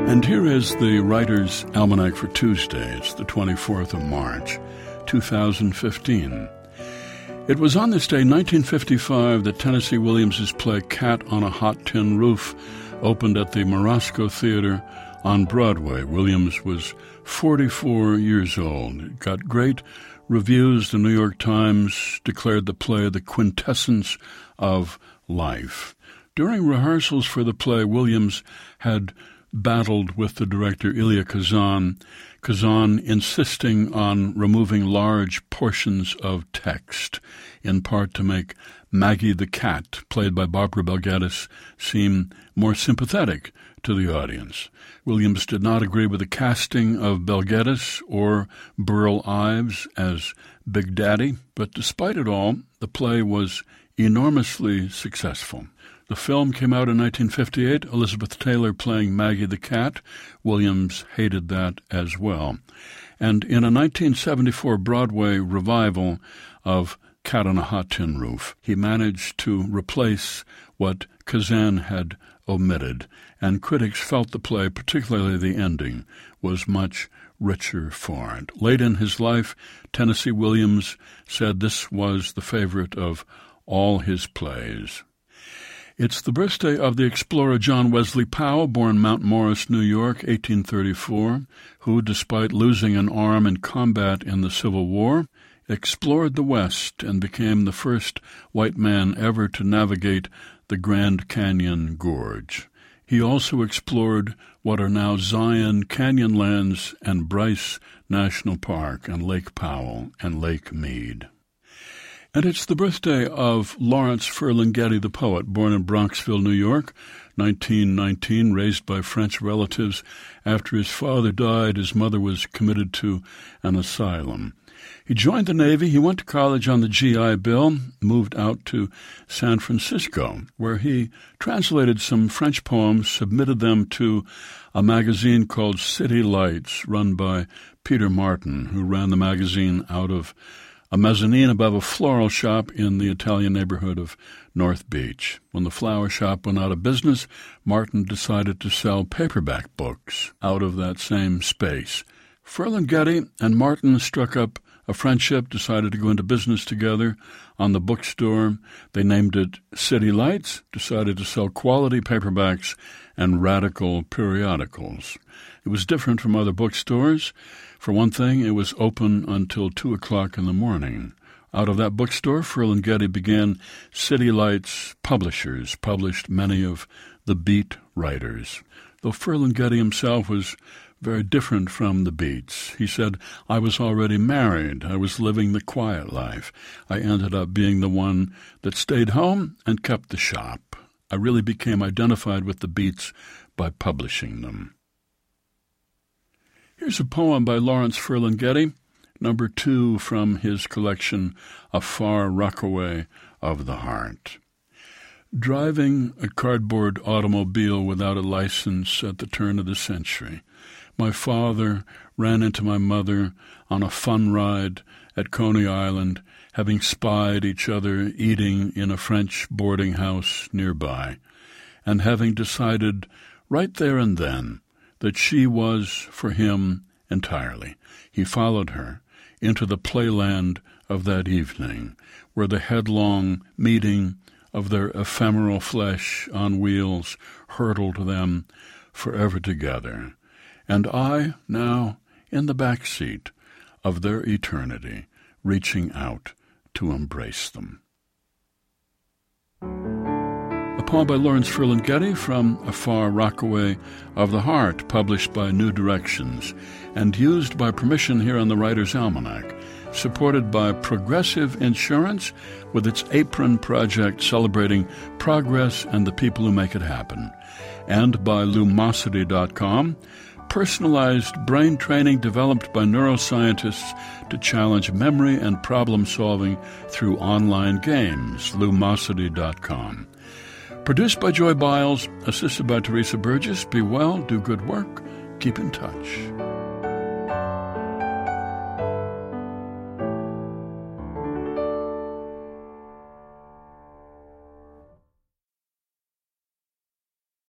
And here is the Writer's Almanac for Tuesday. It's the 24th of March, 2015. It was on this day, 1955, that Tennessee Williams's play Cat on a Hot Tin Roof opened at the Morosco Theater on Broadway. Williams was 44 years old. It got great reviews. The New York Times declared the play the quintessence of life. During rehearsals for the play, Williams had battled with the director Elia Kazan, insisting on removing large portions of text, in part to make Maggie the cat, played by Barbara Bel Geddes, seem more sympathetic to the audience. Williams did not agree with the casting of Bel Geddes or Burl Ives as Big Daddy, but despite it all, the play was enormously successful. The film came out in 1958, Elizabeth Taylor playing Maggie the cat. Williams hated that as well. And in a 1974 Broadway revival of Cat on a Hot Tin Roof, he managed to replace what Kazan had omitted, and critics felt the play, particularly the ending, was much richer for it. Late in his life, Tennessee Williams said this was the favorite of all his plays. It's the birthday of the explorer John Wesley Powell, born Mount Morris, New York, 1834, who, despite losing an arm in combat in the Civil War, explored the West and became the first white man ever to navigate the Grand Canyon Gorge. He also explored what are now Zion Canyonlands and Bryce National Park and Lake Powell and Lake Mead. And it's the birthday of Lawrence Ferlinghetti, the poet, born in Bronxville, New York, 1919, raised by French relatives. After his father died, his mother was committed to an asylum. He joined the Navy. He went to college on the GI Bill, moved out to San Francisco, where he translated some French poems, submitted them to a magazine called City Lights, run by Peter Martin, who ran the magazine out of a mezzanine above a floral shop in the Italian neighborhood of North Beach. When the flower shop went out of business, Martin decided to sell paperback books out of that same space. Ferlinghetti and Martin struck up a friendship, decided to go into business together on the bookstore. They named it City Lights, decided to sell quality paperbacks and radical periodicals. It was different from other bookstores. For one thing, it was open until 2 o'clock in the morning. Out of that bookstore, Ferlinghetti began City Lights Publishers, published many of the beat writers. Though Ferlinghetti himself was very different from the beats. He said, I was already married. I was living the quiet life. I ended up being the one that stayed home and kept the shop. I really became identified with the beats by publishing them. Here's a poem by Lawrence Ferlinghetti, number 2 from his collection, A Far Rockaway of the Heart. Driving a cardboard automobile without a license at the turn of the century, my father ran into my mother on a fun ride at Coney Island, having spied each other eating in a French boarding house nearby, and having decided right there and then that she was for him entirely. He followed her into the playland of that evening, where the headlong meeting of their ephemeral flesh on wheels hurtled them forever together. And I, now in the back seat of their eternity, reaching out to embrace them. A poem by Lawrence Ferlinghetti from A Far Rockaway of the Heart, published by New Directions, and used by permission here on the Writer's Almanac, supported by Progressive Insurance with its Apron Project celebrating progress and the people who make it happen, and by Lumosity.com, personalized brain training developed by neuroscientists to challenge memory and problem-solving through online games, Lumosity.com. Produced by Joy Biles, assisted by Teresa Burgess. Be well, do good work, keep in touch.